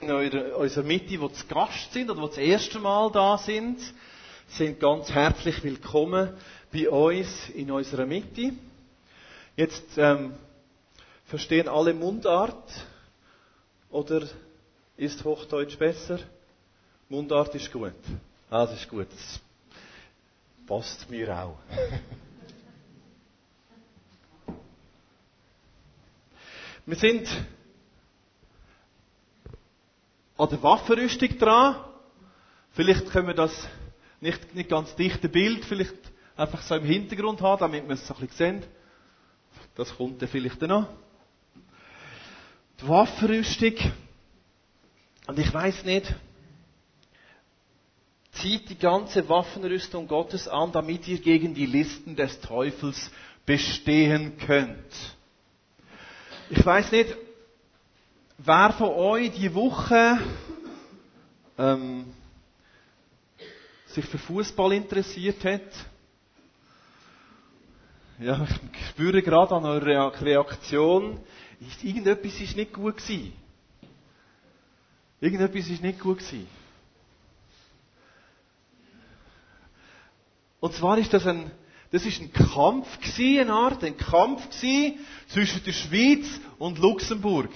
in unserer Mitte, die zu Gast sind oder die das erste Mal da sind ganz herzlich willkommen bei uns in unserer Mitte. Jetzt verstehen alle Mundart oder ist Hochdeutsch besser? Mundart ist gut. Das ist gut. Das passt mir auch. Wir sind an der Waffenrüstung dran. Vielleicht können wir das nicht ganz dichte Bild, vielleicht einfach so im Hintergrund haben, damit wir es so ein bisschen sehen. Das kommt dann vielleicht noch. Die Waffenrüstung. Und ich weiss nicht, zieht die ganze Waffenrüstung Gottes an, damit ihr gegen die Listen des Teufels bestehen könnt. Ich weiss nicht, wer von euch die Woche sich für Fußball interessiert hat. Ja, ich spüre gerade an eurer Reaktion, irgendetwas ist nicht gut gewesen. Irgendetwas ist nicht gut gewesen. Und zwar ist das ein Kampf gewesen, ein Kampf gewesen zwischen der Schweiz und Luxemburg.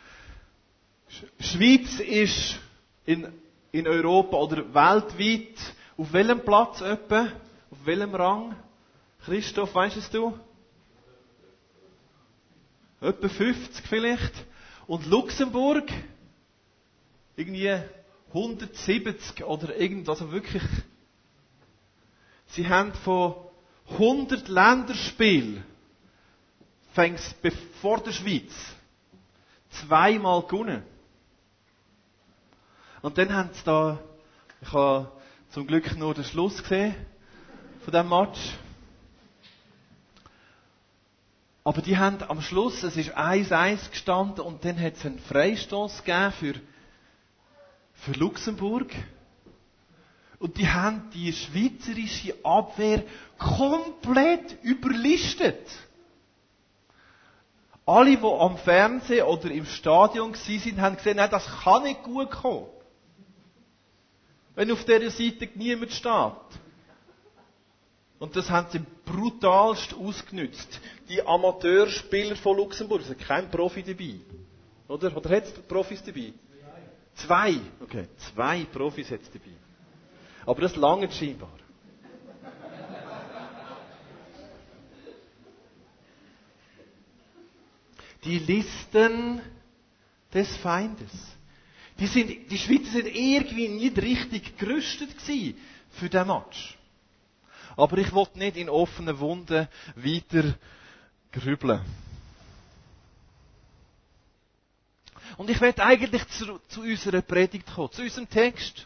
Schweiz ist in Europa oder weltweit auf welchem Platz etwa? Auf welchem Rang? Christoph, weisst es du? Etwa 50 vielleicht. Und Luxemburg irgendwie 170 oder irgendwas, also wirklich. Sie haben von 100 Länderspielen vor der Schweiz 2-mal gewonnen. Und dann haben sie da, ich habe zum Glück nur den Schluss gesehen von diesem Match. Aber die haben am Schluss, es ist 1-1 gestanden und dann hat es einen Freistoß gegeben für Luxemburg. Und die haben die schweizerische Abwehr komplett überlistet. Alle, die am Fernsehen oder im Stadion waren, haben gesehen, nein, das kann nicht gut kommen. Wenn auf dieser Seite niemand steht. Und das haben sie brutalst ausgenutzt. Die Amateurspieler von Luxemburg, es ist kein Profi dabei. Oder hat es Profis dabei? 2. Okay, 2 Profis hat es dabei. Aber das lange scheinbar. Die Listen des Feindes. Die Schweizer sind irgendwie nicht richtig gerüstet gewesen für diesen Match. Aber ich wollte nicht in offenen Wunden weiter grübeln. Und ich werde eigentlich zu unserer Predigt kommen, zu unserem Text.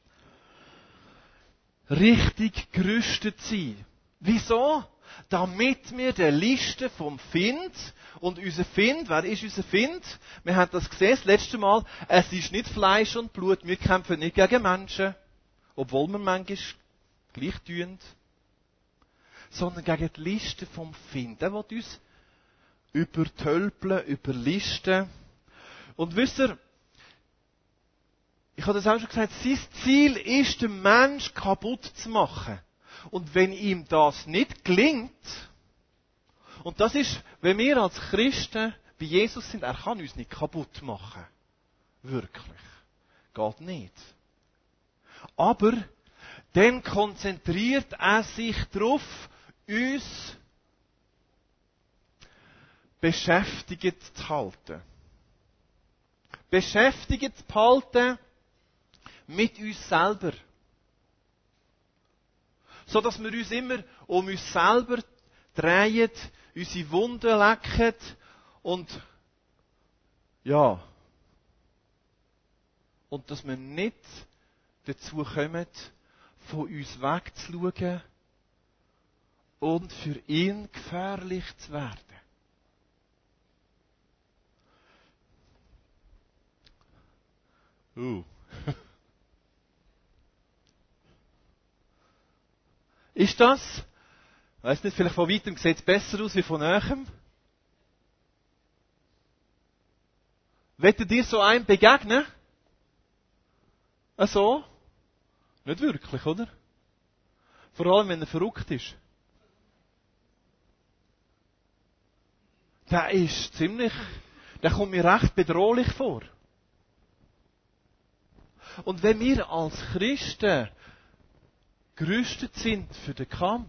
Richtig gerüstet sein. Wieso? Damit wir der Liste vom Find, und unser Find, wer ist unser Find? Wir haben das gesehen, das letzte Mal, es ist nicht Fleisch und Blut, wir kämpfen nicht gegen Menschen, obwohl wir manchmal gleich tun, sondern gegen die Liste vom Find. Der will uns übertölpeln, überlisten. Und wisst ihr, ich habe das auch schon gesagt, sein Ziel ist, den Menschen kaputt zu machen. Und wenn ihm das nicht gelingt, und das ist, wenn wir als Christen bei Jesus sind, er kann uns nicht kaputt machen. Wirklich. Geht nicht. Aber dann konzentriert er sich darauf, uns beschäftigt zu halten. Beschäftigt zu halten mit uns selber. So dass wir uns immer um uns selber drehen, unsere Wunden lecken und ja. Und dass wir nicht dazu kommen, von uns wegzuschauen und für ihn gefährlich zu werden. Ist das? Ich weiss nicht, vielleicht von weitem sieht es besser aus wie von nahem. Wollt ihr dir so einem begegnen? So? Nicht wirklich, oder? Vor allem, wenn er verrückt ist. Der kommt mir recht bedrohlich vor. Und wenn wir als Christen gerüstet sind für den Kampf,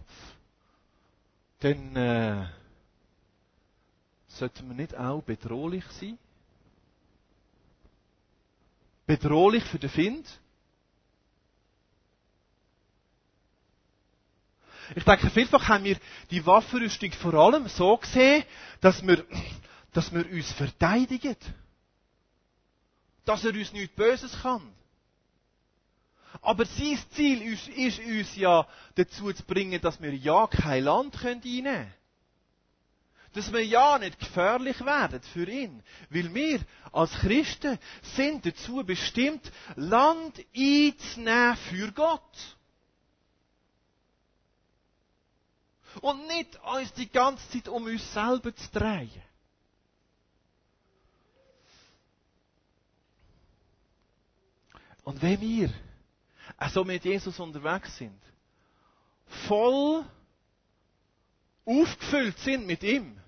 dann sollten wir nicht auch bedrohlich sein? Bedrohlich für den Feind? Ich denke, vielfach haben wir die Waffenrüstung vor allem so gesehen, dass wir uns verteidigen. Dass er uns nichts Böses kann. Aber sein Ziel ist uns ja dazu zu bringen, dass wir ja kein Land einnehmen können. Dass wir ja nicht gefährlich werden für ihn. Weil wir als Christen sind dazu bestimmt, Land einzunehmen für Gott. Und nicht uns die ganze Zeit um uns selber zu drehen. Und wenn wir also mit Jesus unterwegs sind, voll aufgefüllt sind mit ihm,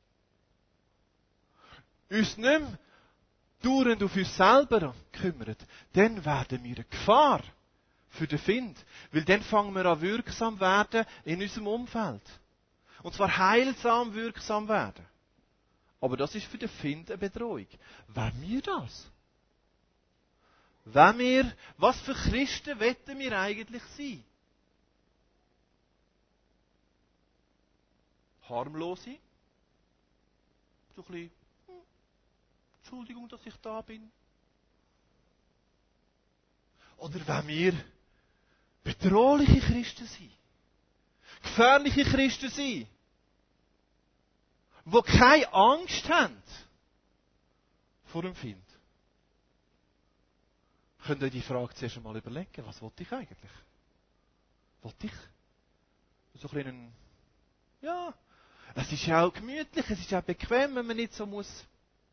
uns nicht mehr dauernd auf uns selber kümmern, dann werden wir eine Gefahr für den Feind. Weil dann fangen wir an wirksam werden in unserem Umfeld. Und zwar heilsam wirksam werden. Aber das ist für den Feind eine Bedrohung. Wollen wir das? Was für Christen wollen wir eigentlich sein? Harmlose? So ein bisschen, Entschuldigung, dass ich da bin. Oder wollen wir bedrohliche Christen sein? Gefährliche Christen sein? Die keine Angst haben vor dem Feind? Könnt ihr die Frage zuerst einmal überlegen, was wollte ich eigentlich? Wollte ich so ein bisschen, ja, es ist ja auch gemütlich, es ist ja bequem, wenn man nicht so muss.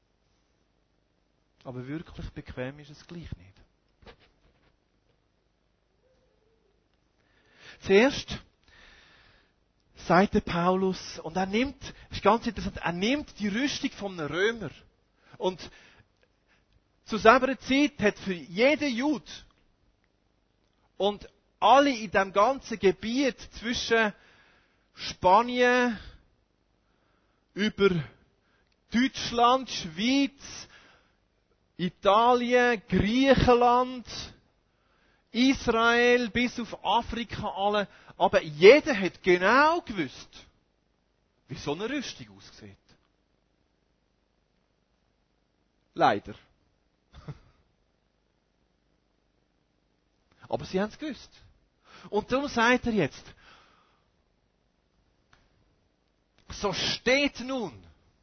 Aber wirklich bequem ist es gleich nicht. Zuerst sagt der Paulus, und das ist ganz interessant, er nimmt die Rüstung von einem Römer. Und zu selber Zeit hat für jeden Jude und alle in dem ganzen Gebiet zwischen Spanien über Deutschland, Schweiz, Italien, Griechenland, Israel bis auf Afrika alle. Aber jeder hat genau gewusst, wie so eine Rüstung aussieht. Leider. Aber sie haben es gewusst. Und darum sagt er jetzt, so steht nun.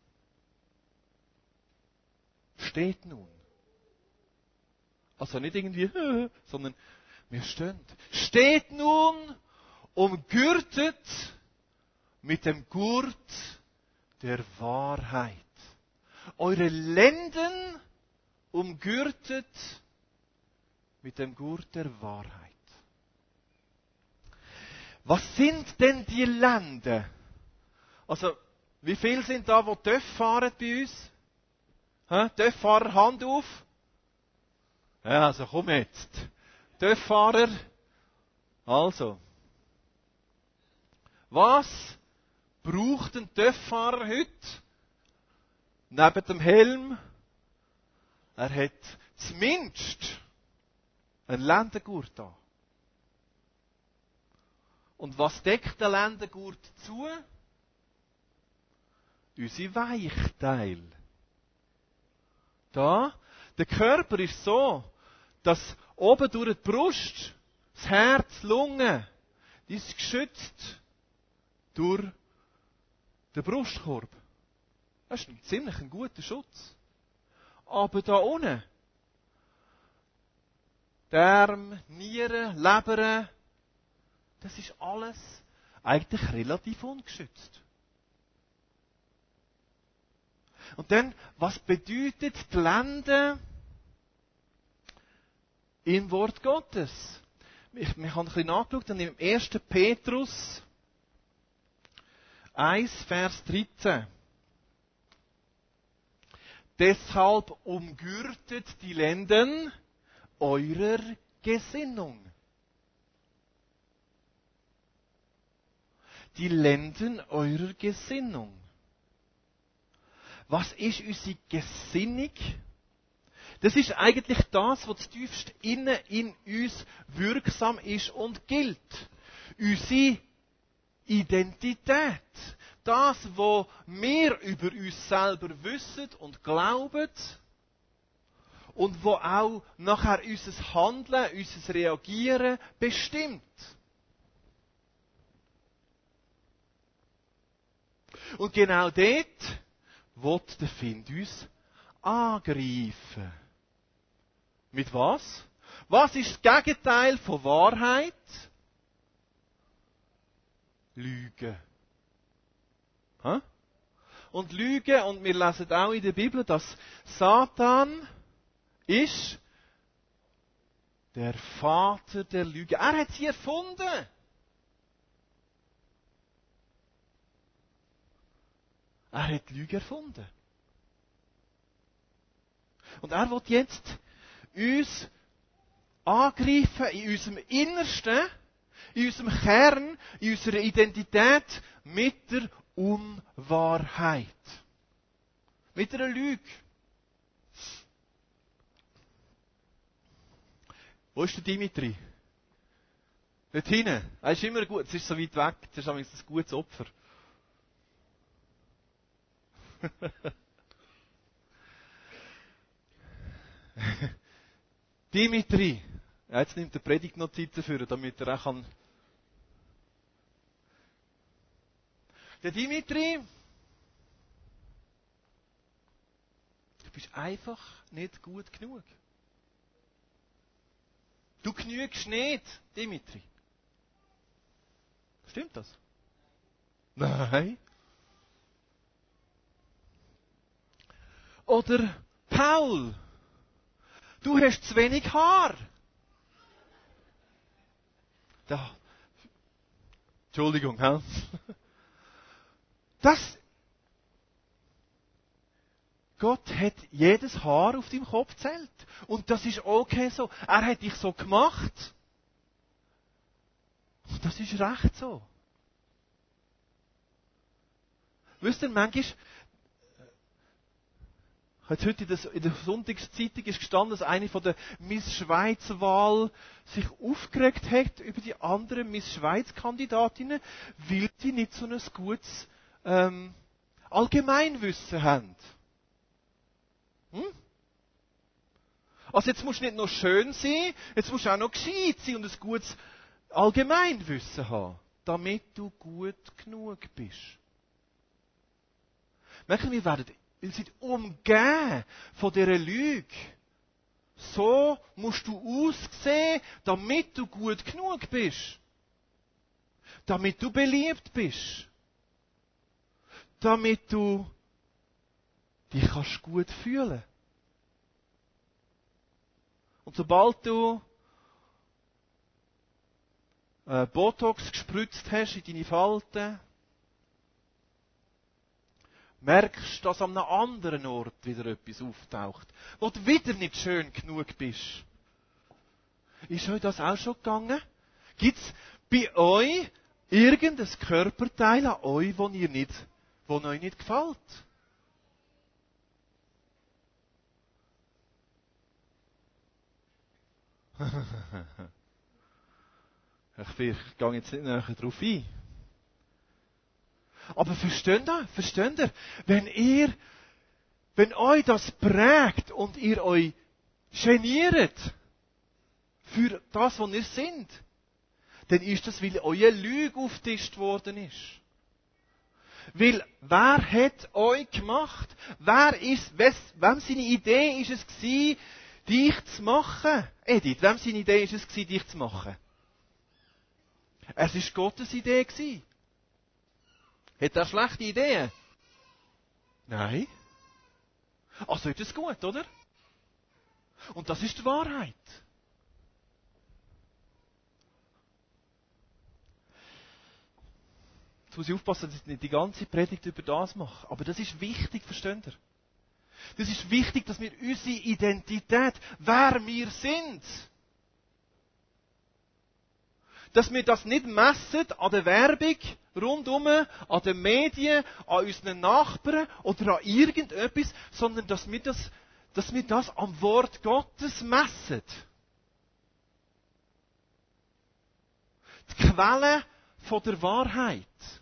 Steht nun. Also nicht irgendwie, sondern wir stehen. Steht nun umgürtet mit dem Gurt der Wahrheit. Eure Lenden umgürtet mit dem Gurt der Wahrheit. Was sind denn die Lenden? Also, wie viele sind da, die TÜV fahren bei uns? TÜV-Fahrer, Hand auf. Ja, also komm jetzt. TÜV-Fahrer. Also. Was braucht ein TÜV-Fahrer heute? Neben dem Helm. Er hat zumindest einen Lendengurt an. Und was deckt der Lendengurt zu? Unsere Weichteile. Da, der Körper ist so, dass oben durch die Brust, das Herz, die Lunge, die ist geschützt durch den Brustkorb. Das ist ziemlich ein guter Schutz. Aber da unten, Darm, Nieren, Leber, das ist alles eigentlich relativ ungeschützt. Und dann, was bedeutet die Lende im Wort Gottes. Wir haben ein bisschen nachgeschaut und im 1. Petrus 1, Vers 13. Deshalb umgürtet die Lenden eurer Gesinnung. Die Lenden eurer Gesinnung. Was ist unsere Gesinnung? Das ist eigentlich das, was tiefst innen in uns wirksam ist und gilt. Unsere Identität. Das, was wir über uns selber wissen und glauben und wo auch nachher unser Handeln, unser Reagieren bestimmt. Und genau dort wird der Find uns angreifen. Mit was? Was ist das Gegenteil von Wahrheit? Lüge. Ha? Und Lüge, und wir lesen auch in der Bibel, dass Satan ist der Vater der Lüge. Er hat sie erfunden. Er hat die Lüge erfunden. Und er will jetzt uns angreifen in unserem Innersten, in unserem Kern, in unserer Identität mit der Unwahrheit. Mit einer Lüge. Wo ist der Dimitri? Dort hinten. Er ist immer gut. Es ist so weit weg. Das ist ein gutes Opfer. Dimitri. Ja, jetzt nimmt er Predigtnotizen für, damit er auch kann. Der Dimitri, du bist einfach nicht gut genug. Du genügst nicht, Dimitri. Stimmt das? Nein. Oder Paul, du hast zu wenig Haar. Da. Entschuldigung, Hans. Gott hat jedes Haar auf deinem Kopf zählt. Und das ist okay so. Er hat dich so gemacht. Und das ist recht so. Wisst ihr, manchmal, heute in der Sonntagszeitung ist gestanden, dass eine von der Miss Schweiz-Wahl sich aufgeregt hat über die anderen Miss Schweiz-Kandidatinnen, weil sie nicht so ein gutes Allgemeinwissen haben. Also jetzt musst du nicht nur schön sein, jetzt musst du auch noch gescheit sein und ein gutes Allgemeinwissen haben, damit du gut genug bist. Merken wir sind umgeben von dieser Lüge. So musst du aussehen, damit du gut genug bist. Damit du beliebt bist. Damit du dich kannst gut fühlen. Und sobald du Botox gespritzt hast in deine Falten, merkst du, dass an einem anderen Ort wieder etwas auftaucht, wo du wieder nicht schön genug bist. Ist euch das auch schon gegangen? Gibt es bei euch irgendein Körperteil an euch, das euch nicht gefällt? Ich gehe jetzt nicht näher darauf ein. Aber versteht ihr? Wenn euch das prägt und ihr euch geniert für das, was ihr seid, dann ist das, weil eure Lüge aufgetischt worden ist. Weil, wer hat euch gemacht? Wem seine Idee ist es gewesen, dich zu machen? Edith, wem seine Idee ist es gewesen, dich zu machen? Es war Gottes Idee gewesen. Hat er schlechte Ideen? Nein. Also ist es gut, oder? Und das ist die Wahrheit. Jetzt muss ich aufpassen, dass ich nicht die ganze Predigt über das mache. Aber das ist wichtig, versteht ihr? Das ist wichtig, dass wir unsere Identität, wer wir sind, dass wir das nicht messen an der Werbung rundum, an den Medien, an unseren Nachbarn oder an irgendetwas, sondern dass wir das am Wort Gottes messen. Die Quelle von der Wahrheit.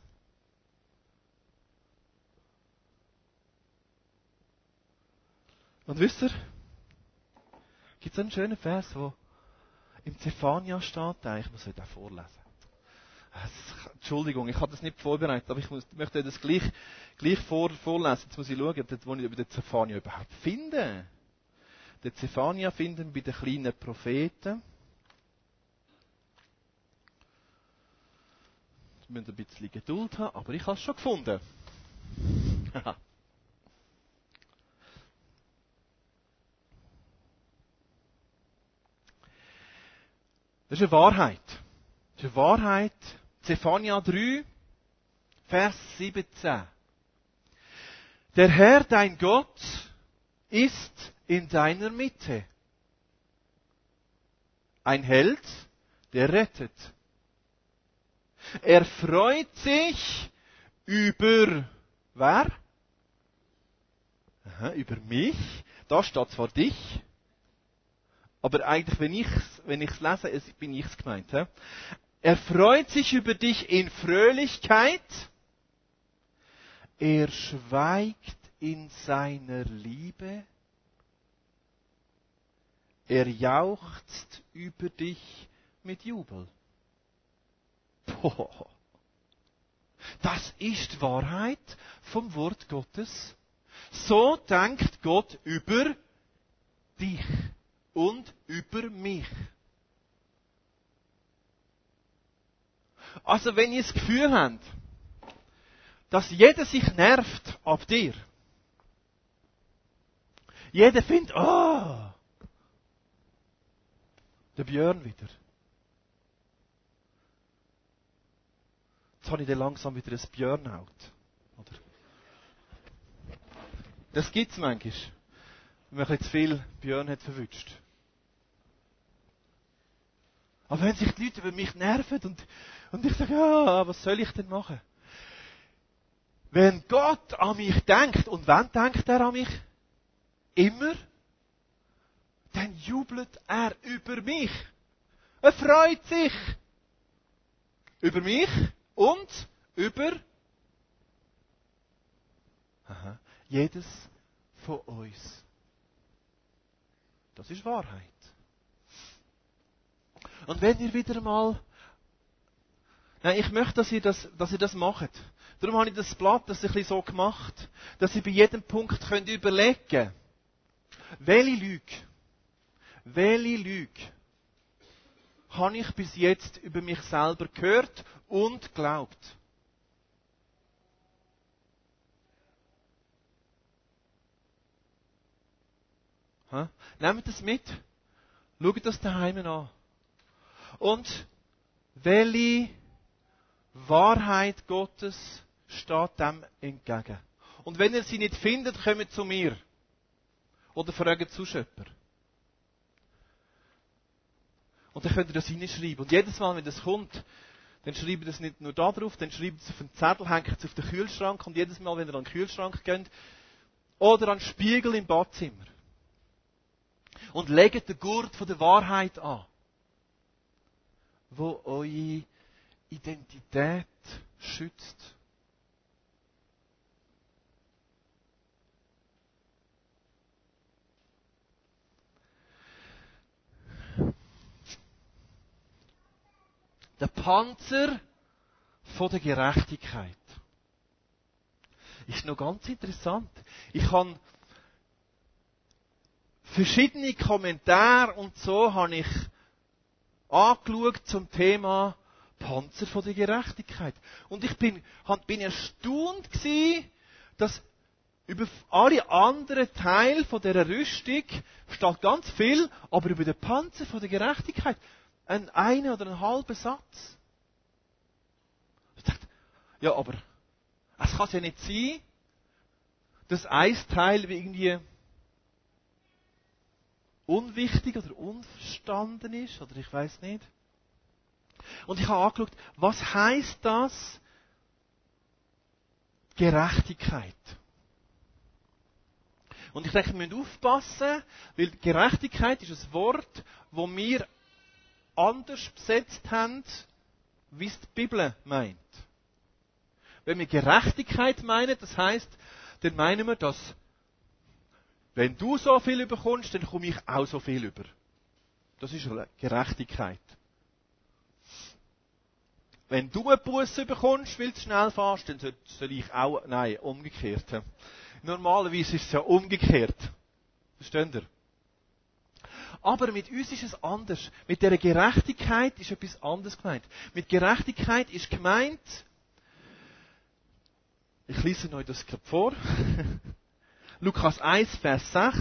Und wisst ihr, gibt es einen schönen Vers, der im Zephania steht, ich muss euch den vorlesen. Entschuldigung, ich habe das nicht vorbereitet, aber ich möchte euch das gleich vorlesen. Jetzt muss ich schauen, wo ich über den Zephania überhaupt finde. Den Zephania finden bei den kleinen Propheten. Wir müssen ein bisschen Geduld haben, aber ich habe es schon gefunden. Das ist eine Wahrheit. Das ist eine Wahrheit. Zephania 3, Vers 17. Der Herr, dein Gott, ist in deiner Mitte. Ein Held, der rettet. Er freut sich über, wer? Über mich. Da steht zwar dich, aber eigentlich, wenn ich's lese, bin ich's gemeint. He? Er freut sich über dich in Fröhlichkeit. Er schweigt in seiner Liebe. Er jauchzt über dich mit Jubel. Boah. Das ist Wahrheit vom Wort Gottes. So denkt Gott über dich und über mich. Also wenn ihr das Gefühl habt, dass jeder sich nervt ab dir, jeder findet, der Björn wieder. Jetzt habe ich dann langsam wieder ein Björnout. Oder? Das gibt es manchmal, wenn man ein zu viel Björn hat verwünscht. Aber wenn sich die Leute über mich nerven und ich sage, was soll ich denn machen? Wenn Gott an mich denkt, und wann denkt er an mich? Immer. Dann jubelt er über mich. Er freut sich. Über mich und über jedes von uns. Das ist Wahrheit. Und wenn ihr wieder mal... Nein, ich möchte, dass ihr das macht. Darum habe ich das Blatt das ein bisschen so gemacht, dass ihr bei jedem Punkt könnt überlegen könnt, welche Lüge habe ich bis jetzt über mich selber gehört und geglaubt. Nehmt es mit. Schaut das daheim an. Und welche Wahrheit Gottes steht dem entgegen. Und wenn ihr sie nicht findet, kommt zu mir. Oder fragt Zuschöpfer. Und dann könnt ihr das hineinschreiben. Und jedes Mal, wenn das kommt, dann schreibt ihr es nicht nur da drauf, dann schreibt es auf einen Zettel, hängt es auf den Kühlschrank. Und jedes Mal, wenn ihr an den Kühlschrank geht, oder an den Spiegel im Badzimmer. Und legt den Gurt von der Wahrheit an, wo eure Identität schützt. Der Panzer von der Gerechtigkeit. Ist noch ganz interessant. Ich habe verschiedene Kommentare und so habe ich angeschaut zum Thema Panzer von der Gerechtigkeit. Und ich bin erstaunt gewesen, dass über alle anderen Teile von dieser Rüstung steht ganz viel, aber über den Panzer von der Gerechtigkeit einen oder einen halben Satz. Ich dachte, ja, aber es kann ja nicht sein, dass ein Teil irgendwie unwichtig oder unverstanden ist, oder ich weiß nicht. Und ich habe angeschaut, was heisst das? Gerechtigkeit. Und ich denke, wir müssen aufpassen, weil Gerechtigkeit ist ein Wort, das wir anders besetzt haben, wie es die Bibel meint. Wenn wir Gerechtigkeit meinen, das heisst, dann meinen wir, dass wenn du so viel bekommst, dann komme ich auch so viel über. Das ist Gerechtigkeit. Wenn du eine Busse bekommst, weil du schnell fährst, dann soll ich auch, nein, umgekehrt. Normalerweise ist es ja umgekehrt. Versteht ihr? Aber mit uns ist es anders. Mit dieser Gerechtigkeit ist etwas anderes gemeint. Mit Gerechtigkeit ist gemeint, ich lese euch das gerade vor, Lukas 1, Vers 6.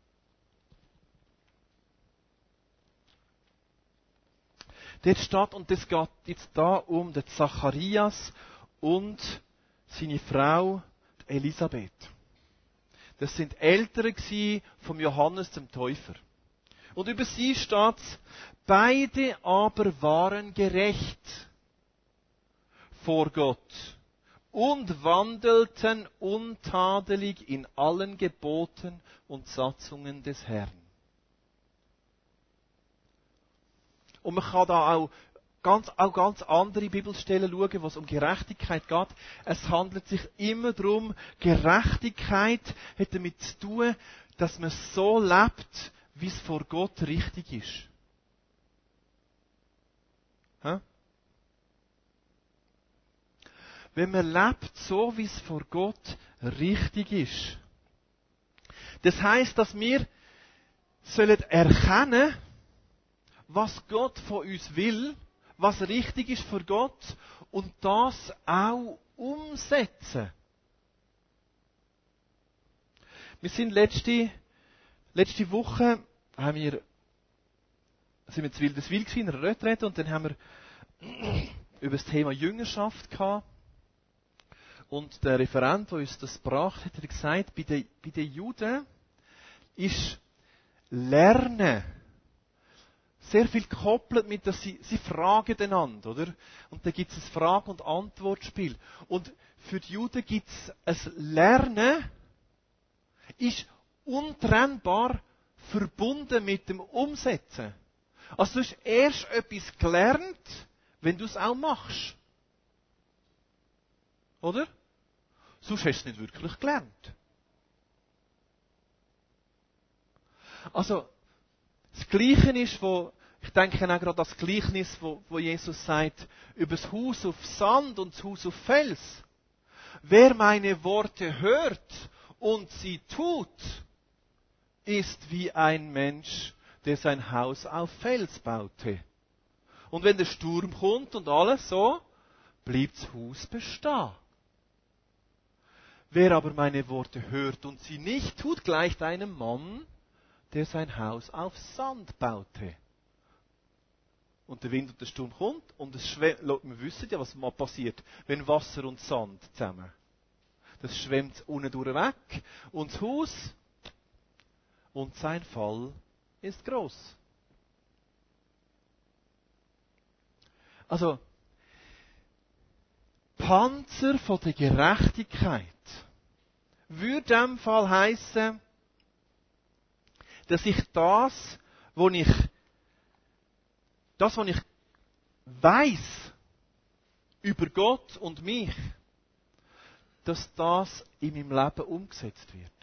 Dort steht, und es geht jetzt da um den Zacharias und seine Frau Elisabeth. Das sind Eltern vom Johannes dem Täufer. Und über sie steht, beide aber waren gerecht vor Gott und wandelten untadelig in allen Geboten und Satzungen des Herrn. Und man kann da auch ganz andere Bibelstellen schauen, wo es um Gerechtigkeit geht. Es handelt sich immer darum, Gerechtigkeit hat damit zu tun, dass man so lebt, wie es vor Gott richtig ist. Hä? Wenn man lebt so, wie es vor Gott richtig ist. Das heisst, dass wir sollen erkennen, was Gott von uns will, was richtig ist für Gott und das auch umsetzen. Wir sind letzte Woche sind wir zu Wilderswil in einer Retrette und dann haben wir über das Thema Jüngerschaft gehabt. Und der Referent, der uns das gebracht hat, hat gesagt, bei den Juden ist Lernen sehr viel gekoppelt mit, dass sie fragen einander, oder? Und da gibt es ein Frage- und Antwortspiel. Und für die Juden gibt es ein Lernen, ist untrennbar verbunden mit dem Umsetzen. Also du hast erst etwas gelernt, wenn du es auch machst. Oder? Sonst hast du es nicht wirklich gelernt. Also, das Gleiche ist, ich denke auch gerade das Gleichnis, wo Jesus sagt, über das Haus auf Sand und das Haus auf Fels. Wer meine Worte hört und sie tut, ist wie ein Mensch, der sein Haus auf Fels baute. Und wenn der Sturm kommt und alles so, bleibt das Haus bestehen. Wer aber meine Worte hört und sie nicht tut, gleicht einem Mann, der sein Haus auf Sand baute. Und der Wind und der Sturm kommt und es schwemmt. Wir wissen ja, was mal passiert, wenn Wasser und Sand zusammen. Das schwemmt unten durch weg und das Haus und sein Fall ist groß. Also, Panzer von der Gerechtigkeit würde in diesem Fall heissen, dass ich das, was ich weiss über Gott und mich, dass das in meinem Leben umgesetzt wird.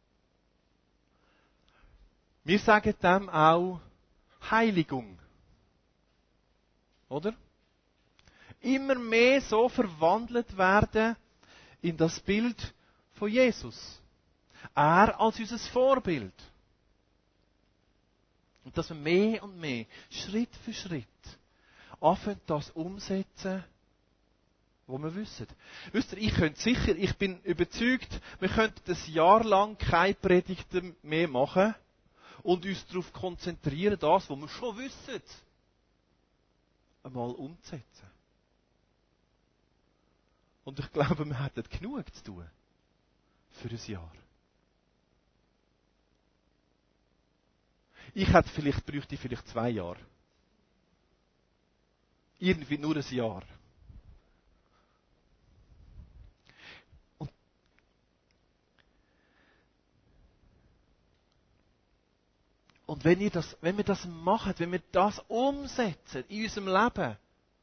Wir sagen dem auch Heiligung. Oder? Immer mehr so verwandelt werden in das Bild von Jesus. Er als unser Vorbild. Und dass wir mehr und mehr, Schritt für Schritt, anfangen, das umsetzen, was wir wissen. Wisst ihr, ich bin überzeugt, wir könnten das Jahr lang keine Predigten mehr machen und uns darauf konzentrieren, das, was wir schon wissen, einmal umzusetzen. Und ich glaube, wir hätten genug zu tun. Für ein Jahr. Bräuchte vielleicht 2 Jahre. Irgendwie nur ein Jahr. Und wenn wir das machen, wenn wir das umsetzen in unserem Leben,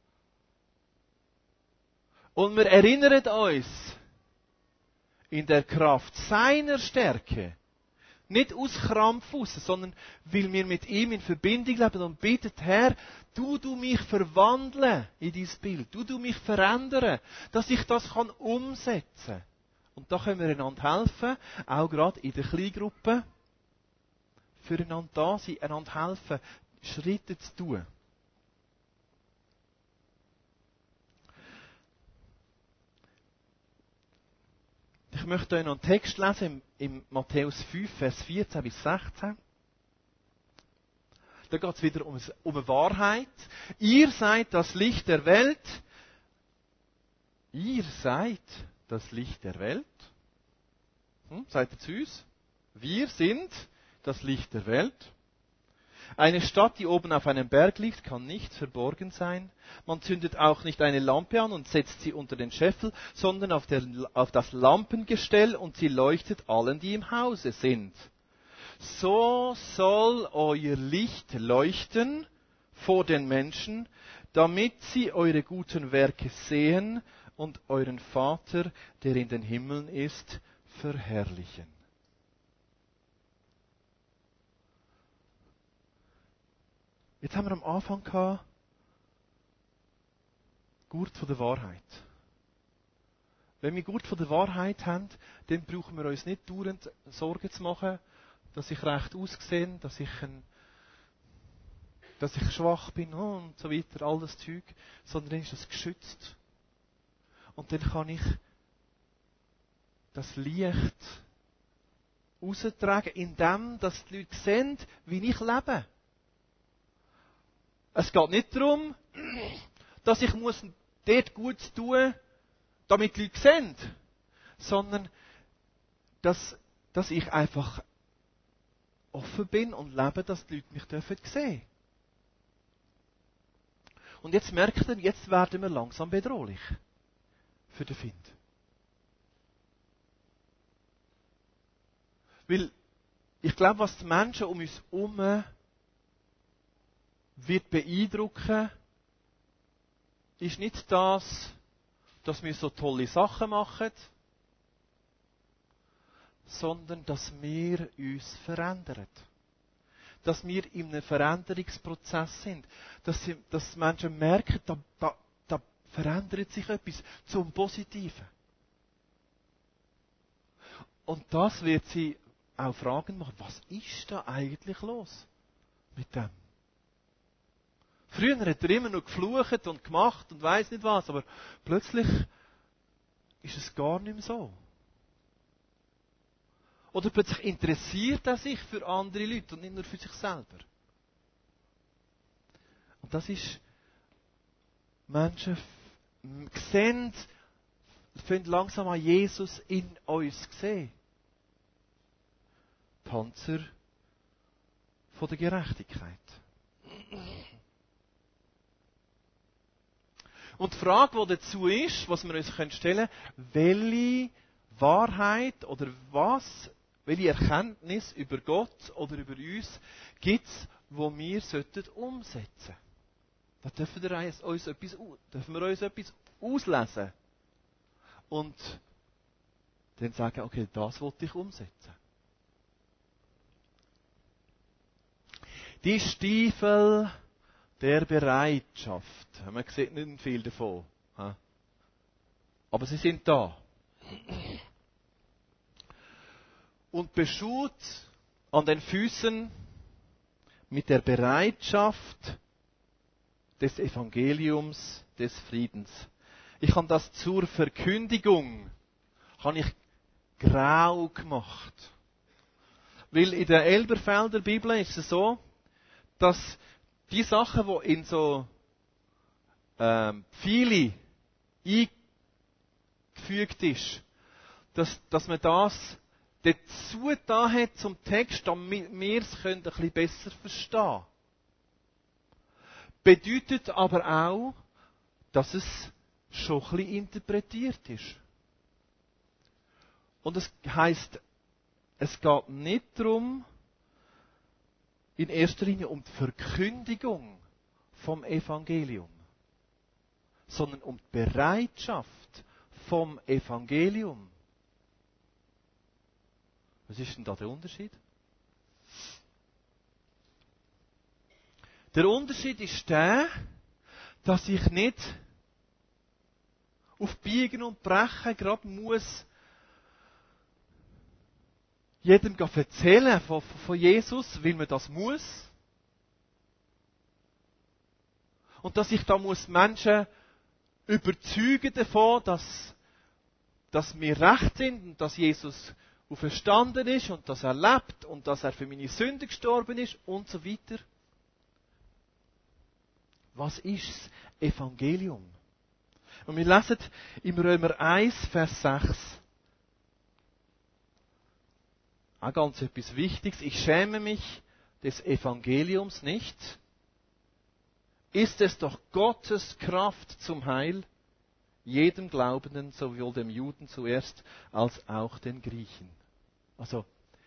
und wir erinnern uns in der Kraft seiner Stärke, nicht aus Krampf raus, sondern weil wir mit ihm in Verbindung leben und bitten, Herr, du mich verwandeln in dein Bild, du mich verändern, dass ich das umsetzen kann. Und da können wir einander helfen, auch gerade in der Kleingruppe, füreinander da sein, einander helfen, Schritte zu tun. Ich möchte euch noch einen Text lesen im Matthäus 5, Vers 14 bis 16. Da geht es wieder um eine Wahrheit. Ihr seid das Licht der Welt. Ihr seid das Licht der Welt. Seid ihr zu uns? Wir sind das Licht der Welt. Eine Stadt, die oben auf einem Berg liegt, kann nicht verborgen sein. Man zündet auch nicht eine Lampe an und setzt sie unter den Scheffel, sondern auf das Lampengestell, und sie leuchtet allen, die im Hause sind. So soll euer Licht leuchten vor den Menschen, damit sie eure guten Werke sehen und euren Vater, der in den Himmeln ist, verherrlichen. Jetzt haben wir am Anfang gehabt, Gurt von der Wahrheit. Wenn wir Gurt von der Wahrheit haben, dann brauchen wir uns nicht dauernd Sorgen zu machen, dass ich recht aussehe, dass ich schwach bin und so weiter, all das Zeug, sondern dann ist das geschützt. Und dann kann ich das Licht raustragen, indem dass die Leute sehen, wie ich lebe. Es geht nicht darum, dass ich dort Gutes tun muss, damit die Leute sehen, sondern dass ich einfach offen bin und lebe, dass die Leute mich sehen dürfen. Und jetzt merkt ihr, jetzt werden wir langsam bedrohlich für den Find. Weil ich glaube, was die Menschen um uns herum wird beeindrucken, ist nicht das, dass wir so tolle Sachen machen, sondern dass wir uns verändern. Dass wir in einem Veränderungsprozess sind. Dass Menschen merken, da verändert sich etwas zum Positiven. Und das wird sie auch fragen machen, was ist da eigentlich los mit dem? Früher hat er immer nur geflucht und gemacht und weiss nicht was, aber plötzlich ist es gar nicht mehr so. Oder plötzlich interessiert er sich für andere Leute und nicht nur für sich selber. Und das ist, Menschen sehen, fangen langsam an Jesus in uns sehen. Panzer von der Gerechtigkeit. Und die Frage, die dazu ist, was wir uns stellen können, welche Wahrheit oder welche Erkenntnis über Gott oder über uns gibt es, die wir umsetzen sollten? Da dürfen wir uns etwas auslesen. Und dann sagen, okay, das wollte ich umsetzen. Die Stiefel der Bereitschaft. Man sieht nicht viel davon. Aber sie sind da. Und beschut an den Füßen mit der Bereitschaft des Evangeliums des Friedens. Ich habe das zur Verkündigung grau gemacht. Weil in der Elberfelder Bibel ist es so, dass die Sachen, die in so viele eingefügt ist, dass man das dazu getan hat zum Text, damit wir es ein bisschen besser verstehen können. Bedeutet aber auch, dass es schon ein bisschen interpretiert ist. Und es heisst, es geht nicht darum, in erster Linie um die Verkündigung vom Evangelium, sondern um die Bereitschaft vom Evangelium. Was ist denn da der Unterschied? Der Unterschied ist der, dass ich nicht auf Biegen und Brechen gerade muss jedem erzählen von Jesus, weil man das muss. Und dass ich da muss Menschen überzeugen davon, dass wir recht sind und dass Jesus auferstanden ist und dass er lebt und dass er für meine Sünden gestorben ist und so weiter. Was ist das Evangelium? Und wir lesen im Römer 1, Vers 6. Auch ganz etwas Wichtiges. Ich schäme mich des Evangeliums nicht. Ist es doch Gottes Kraft zum Heil, jedem Glaubenden, sowohl dem Juden zuerst, als auch den Griechen. Also,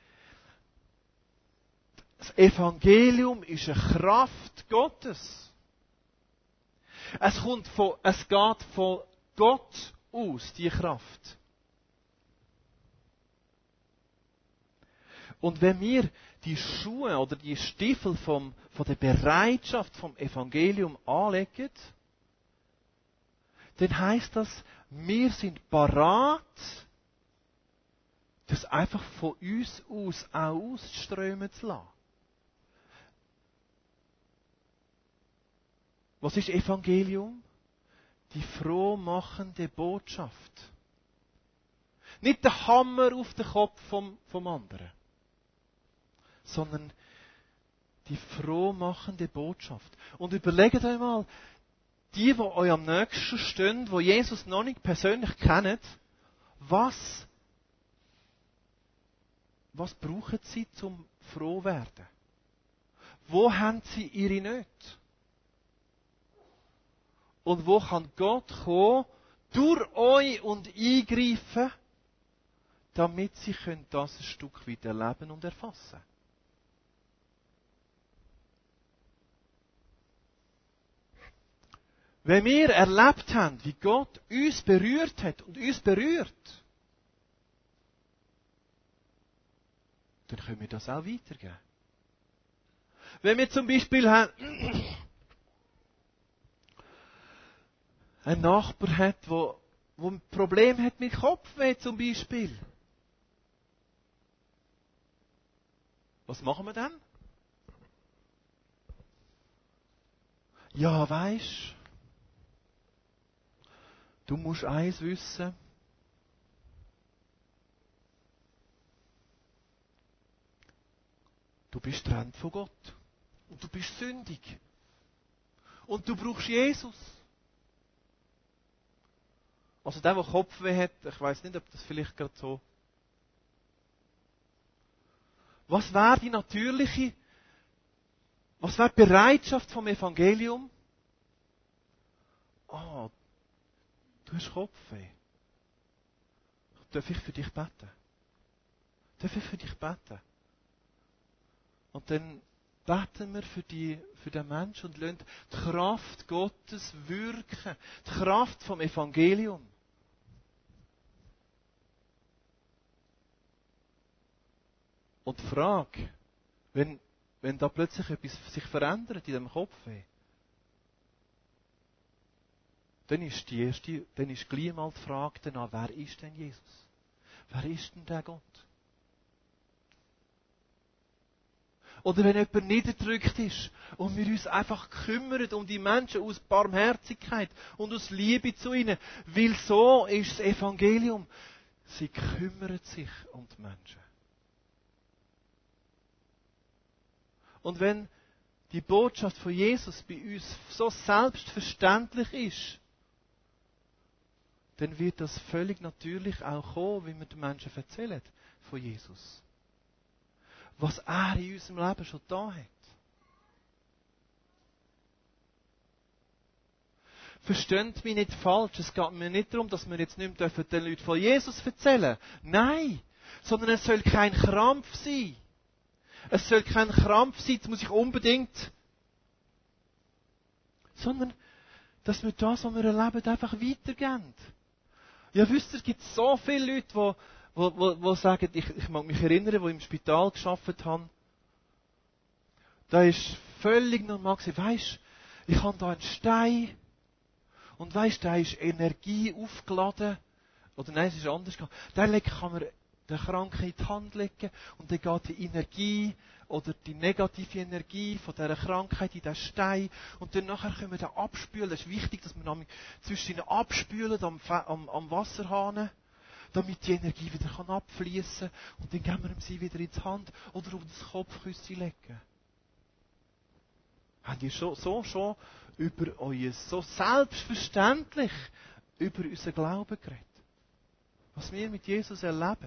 das Evangelium ist eine Kraft Gottes. Es geht von Gott aus, die Kraft. Und wenn wir die Schuhe oder die Stiefel von der Bereitschaft vom Evangelium anlegen, dann heisst das, wir sind parat, das einfach von uns aus auch ausströmen zu lassen. Was ist Evangelium? Die frohmachende Botschaft. Nicht der Hammer auf den Kopf vom anderen, sondern die frohmachende Botschaft. Und überlegt euch mal, die euch am nächsten stehen, die Jesus noch nicht persönlich kennen, was brauchen sie zum froh werden? Wo haben sie ihre Nöte? Und wo kann Gott kommen, durch euch und eingreifen, damit sie das ein Stück weit erleben und erfassen können? Wenn wir erlebt haben, wie Gott uns berührt hat und uns berührt, dann können wir das auch weitergeben. Wenn wir zum Beispiel haben, einen Nachbar hat, der ein Problem hat mit Kopfweh zum Beispiel. Was machen wir dann? Ja, weisst, du musst eins wissen. Du bist getrennt von Gott. Und du bist sündig. Und du brauchst Jesus. Also der Kopfweh hat, ich weiss nicht, ob das vielleicht gerade so... Was wäre die Bereitschaft vom Evangelium? Du hast Kopfweh. Darf ich für dich beten? Darf ich für dich beten? Und dann beten wir für den Menschen und lassen die Kraft Gottes wirken. Die Kraft vom Evangelium. Und die Frage, wenn da plötzlich etwas sich verändert in dem Kopfweh, dann ist gleich mal die Frage danach, wer ist denn Jesus? Wer ist denn der Gott? Oder wenn jemand niederdrückt ist und wir uns einfach kümmern um die Menschen aus Barmherzigkeit und aus Liebe zu ihnen, weil so ist das Evangelium. Sie kümmern sich um die Menschen. Und wenn die Botschaft von Jesus bei uns so selbstverständlich ist, dann wird das völlig natürlich auch kommen, wie wir den Menschen erzählen von Jesus. Was er in unserem Leben schon da hat. Versteht mich nicht falsch, es geht mir nicht darum, dass wir jetzt nicht mehr den Leuten von Jesus erzählen dürfen. Nein, sondern es soll kein Krampf sein. Es soll kein Krampf sein, das muss ich unbedingt. Sondern, dass wir das, was wir erleben, einfach weitergeben. Ja, wisst ihr, es gibt so viele Leute, die sagen, ich mag mich erinnern, die im Spital gearbeitet haben. Da ist völlig normal gewesen, weisst, ich habe da einen Stein, und weisst, der ist Energie aufgeladen. Oder nein, es ist anders gegangen. Den kann man den Kranken in die Hand legen und dann geht die Energie oder die negative Energie von dieser Krankheit in den Stein und dann nachher können wir den abspülen. Es ist wichtig, dass wir zwischen ihnen abspülen am Wasserhahn, damit die Energie wieder abfließen kann und dann geben wir ihm sie wieder in die Hand oder auf das Kopfküsschen legen. Habt ihr schon über euer, so selbstverständlich über unseren Glauben geredet? Was wir mit Jesus erleben.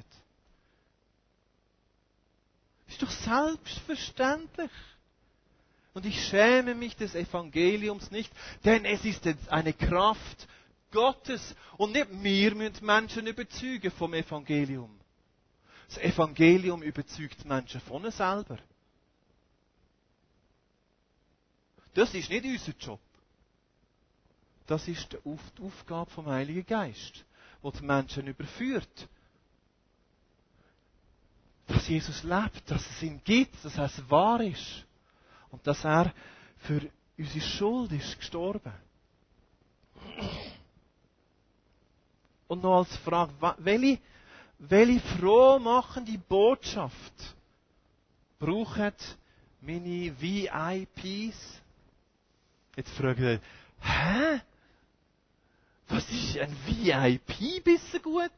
Ist doch selbstverständlich. Und ich schäme mich des Evangeliums nicht, denn es ist eine Kraft Gottes. Und nicht wir müssen Menschen überzeugen vom Evangelium. Das Evangelium überzeugt Menschen von uns selber. Das ist nicht unser Job. Das ist die Aufgabe vom Heiligen Geist, der die Menschen überführt. Dass Jesus lebt, dass es ihn gibt, dass es wahr ist. Und dass er für unsere Schuld ist gestorben. Und noch als Frage, welche frohmachende Botschaft brauchen meine VIPs? Jetzt fragen Sie, hä? Was ist ein VIP bisschen gut?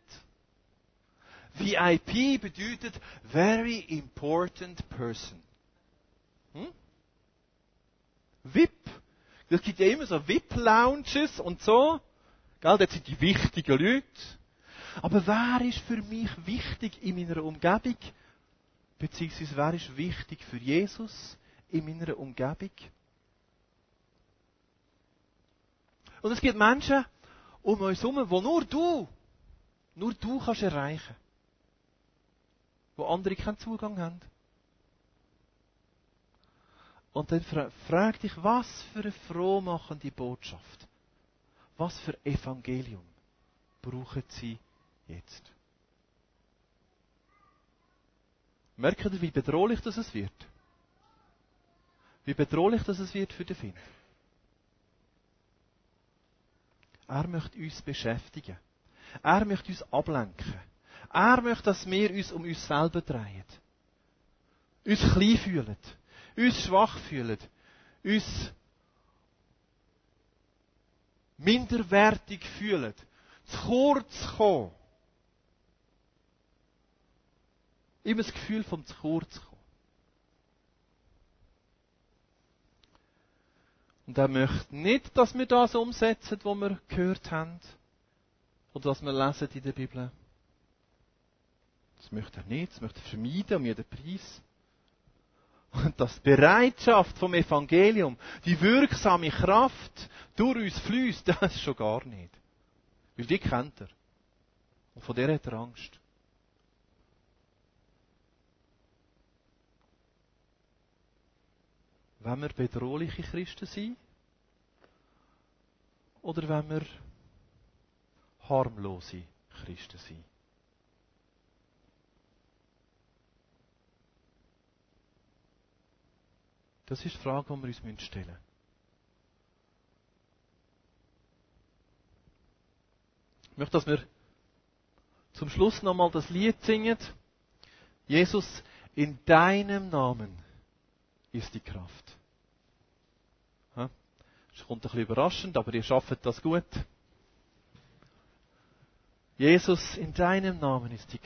VIP bedeutet Very Important Person. VIP. Es gibt ja immer so VIP-Lounges und so. Gell, das sind die wichtigen Leute. Aber wer ist für mich wichtig in meiner Umgebung? Beziehungsweise wer ist wichtig für Jesus in meiner Umgebung? Und es gibt Menschen um uns herum, die nur du kannst erreichen. Wo andere keinen Zugang haben. Und dann frag dich, was für eine frohmachende Botschaft, was für Evangelium brauchen sie jetzt? Merkt ihr, wie bedrohlich das wird? Wie bedrohlich das wird für den Finn? Er möchte uns beschäftigen. Er möchte uns ablenken. Er möchte, dass wir uns um uns selber drehen. Uns klein fühlen. Uns schwach fühlen. Uns minderwertig fühlen. Zu kurz kommen. Immer das Gefühl von zu kurz kommen. Und er möchte nicht, dass wir das umsetzen, was wir gehört haben. Oder was wir lesen in der Bibel. Das möchte er nicht. Das möchte er vermeiden um jeden Preis. Und dass die Bereitschaft vom Evangelium, die wirksame Kraft durch uns fließt, das schon gar nicht. Weil die kennt er. Und von der hat er Angst. Wenn wir bedrohliche Christen sind? Oder wenn wir harmlose Christen sind? Das ist die Frage, die wir uns stellen müssen. Ich möchte, dass wir zum Schluss nochmal das Lied singen. Jesus, in deinem Namen ist die Kraft. Ja? Das kommt ein bisschen überraschend, aber ihr schafft das gut. Jesus, in deinem Namen ist die Kraft.